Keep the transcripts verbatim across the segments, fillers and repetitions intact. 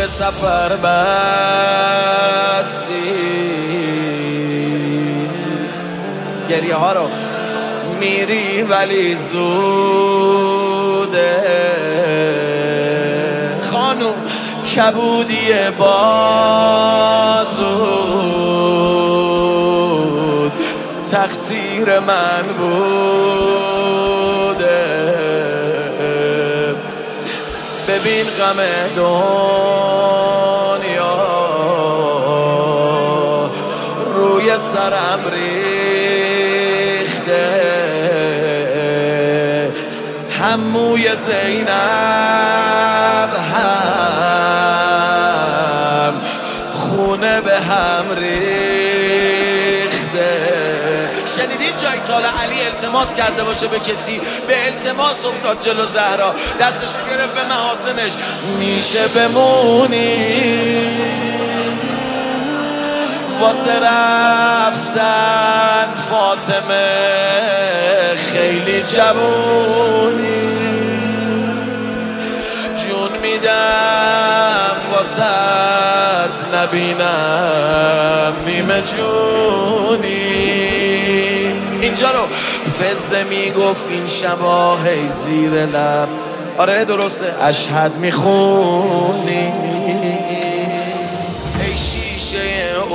پای سفر بستی، گریه ها رو میری ولی زوده خانوم، کبودی بازود تقصیر من بوده. ببین غم دنیا روی سرم ریخته، هم موی زینب هم خونه به هم ریخته. شنیدید جای تال علی التماس کرده باشه به کسی، به التماس افتاد جلو زهرا، دستش گرفت به محاسنش، میشه بمونی واسه رفتن فاطمه خیلی جوونی، جون میدم واسه نبینم نیمه جونی. اینجا رو فزه میگفت این شبا هی زیر لب، آره درسته، اشهد میخونی. ای شیشه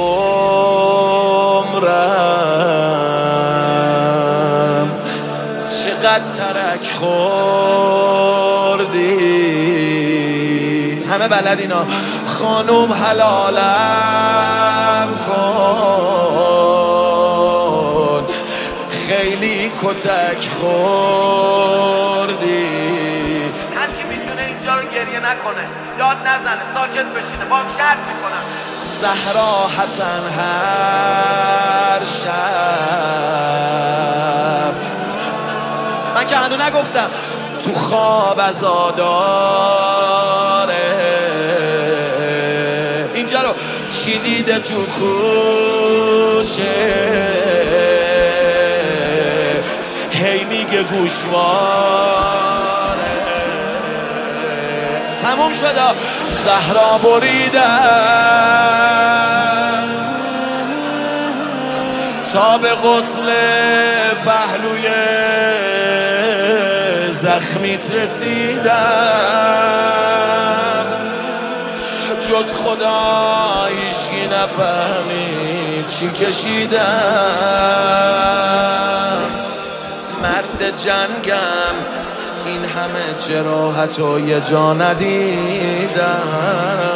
عمرم چقدر ترک خوردی، همه بلد اینا. خانوم حلالم کن خیلی کتک خوردی. هر کی میتونه اینجا رو گریه نکنه، داد نزنه، ساکت بشینه، با هم شرط میکنم. زهرا حسن هر شب، من که هنو نگفتم، تو خواب عزاداره. اینجا رو چی دیده تو کوچه، هی میگه گوشواره. تموم شده زهرا بریدن تا به غسل پهلوی زخمیت رسیدم، جز خدا هیچکی نفهمید چی کشیدم. مرد جنگم این همه جراحت و یه جا ندیدم.